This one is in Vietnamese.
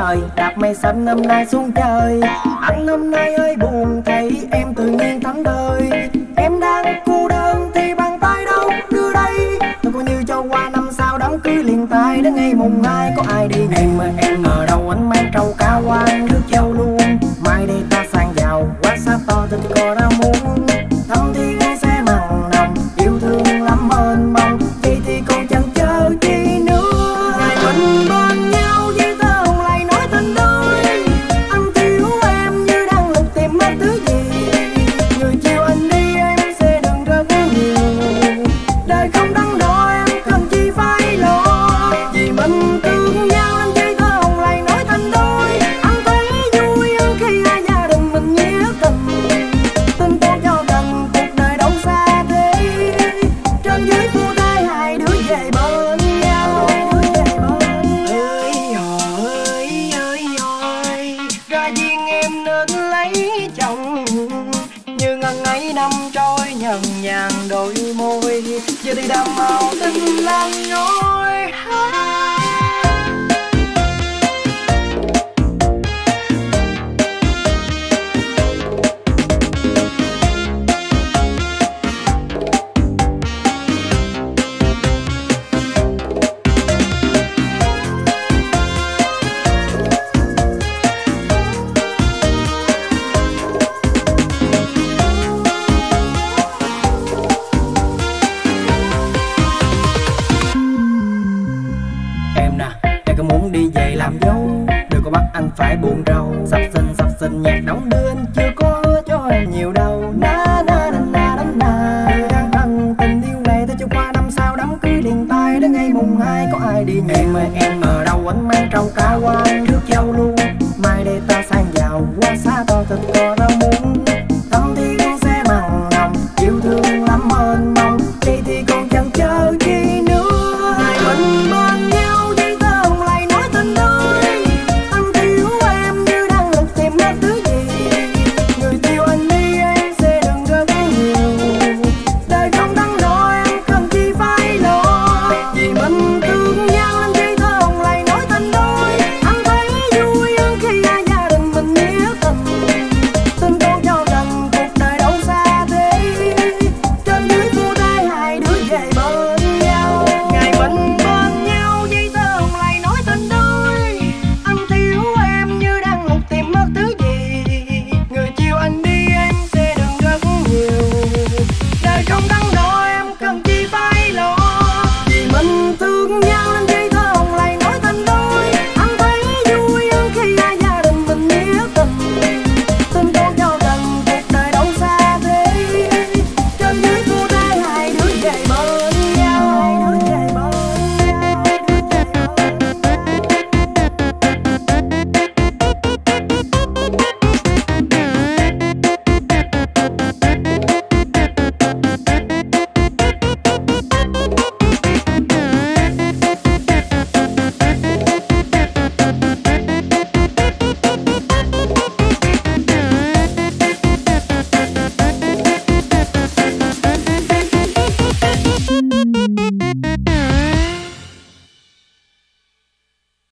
trời, đạp mây xanh năm nay xuống trời. Anh năm nay hơi buồn, thấy em tự nhiên thánh thơi. Em đang cô đơn thì bàn tay đâu đưa đây. Tôi coi như cho qua năm sau đám cưới liền tay. Đến ngày mùng 2 có ai đi em ngờ đâu anh mang trâu cá quan nước châu luôn. Mai đây ta sang giàu, quá xa to tình cò ra muốn. Thăm thì ngay xe mặn nồng, yêu thương lắm mênh mông. Vậy thì còn chần chờ chi nữa. Ngày mình bên nhau với tơ hồng lại nói tình đôi. Anh thiếu em như đang lục tìm mất thứ gì. Người chiều anh đi em sẽ đừng rất nhiều. Đời không đắn đo em cần chi phải lo. Vì mình thương nhau nên với tơ hồng lại nói tình đôi. Anh thấy vui hơn khi hai gia đình mình nghĩa tình. Tin tôi cho cần cuộc đời đâu xa thế. Trên dưới phu thai hai đứa về bên nhau. Ơi ơi ra duyên em nên lấy chồng. Như ngần ấy năm trôi nhần nhàn đôi môi. Giờ thì đàm màu tình lan nhối. Em nè, em có muốn đi về làm dâu. Đừng có bắt anh phải buồn rầu. Sắp xinh nhạc đóng đưa anh chưa có hứa cho em nhiều đâu. Na na na na na na. Người đang cần tình yêu này ta cho qua năm sau đám cưới liền tay. Đến ngày mùng 2 có ai đi nhẹ. Em ngờ đâu anh mang trâu cá quan nước châu luôn. Mai đây ta sang giàu, quá xa to tình cò ra muốn.